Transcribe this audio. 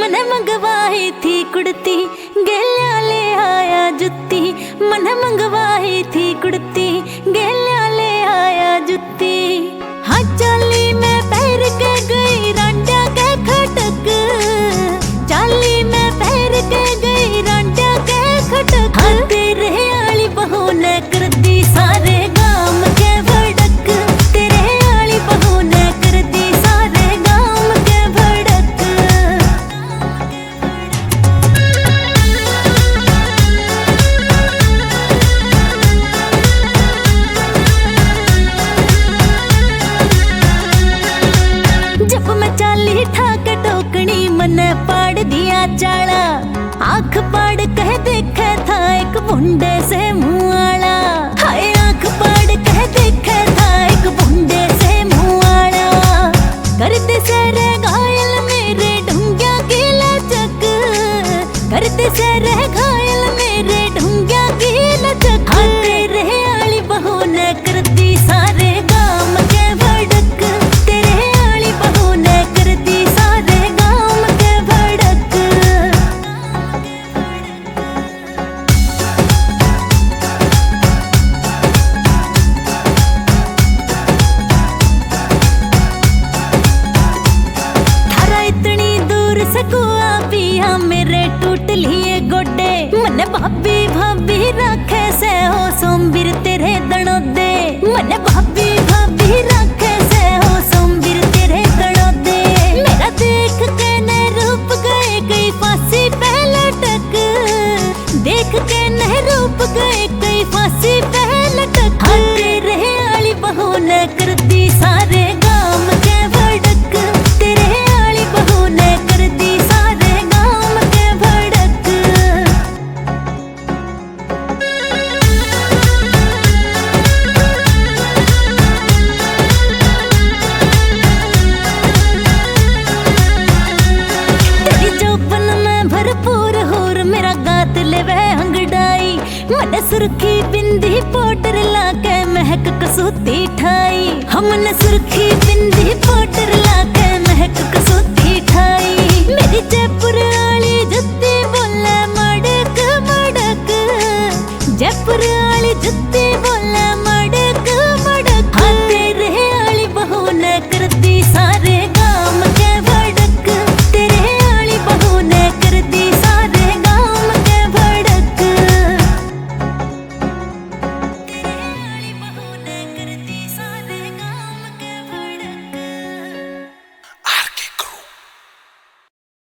मन मंगवाई थी कुड़ती गेल्या ले आया जुत्ती। मन मंगवाई थी कुड़ती गेल्या ले आया जुत्ती। हाँ चाली में पैर के गई रांडा के खटक। चाली में पैर के गई रांडा के खटक। हाँ तेरे आली बहू ने कर दी सारे गाम के भड़क। तेरे आली बहू ने कर दी सारे गाम के भड़क। जब मैं चाली ठाक टोकनी मन पाड़ दिया चाला। आँख पाड़ कह देखे था एक बुंडे से मुँह आला। हाय आँख पाड़ कह देखे था एक बुंडे से मुँह आला। करते सरे घायल मेरे ढूंढिया की लचक। करते सरे घायल मेरे ढूंढिया की लचक। हाँ तेरे आली बहू ने कर दी सारे गाम के भड़क। तेरे आली बहू ने कर दी सारे गाम के भड़क। थारा इतनी दूर सकुआ पिया मेरे टूट लिए गोडे। मन भाभी भाभी रखे से हो सोमवीर तेरे दणो दे। मन भाभी भाभी रखे से हो सोमवीर तेरे दणो दे। मेरा देख के न रूप गए कई फांसी पे लटक। देख के न रूप गए कई फांसी पे लटक। हाँ तेरे आली बहू ने कर दी सारे गाम के भड़क। तेरे आली बहू ने कर दी सारे गाम के भड़क। तेरी जोबन में भरपूर होर मेरा गात लेवे अंगड़ाई। मन सुर्खी बिंदी पाउडर लाके महक कसूती ठाई। हमने सुर्खी बिंदी पाउडर लाके महक कसूती ठाई। मेरी जयपुर आली जुत्ती बोले मड़क मड़क। जयपुर आली जुत्ती बोले मड़क मड़क। हाँ तेरे आली बहू ने कर दी सारे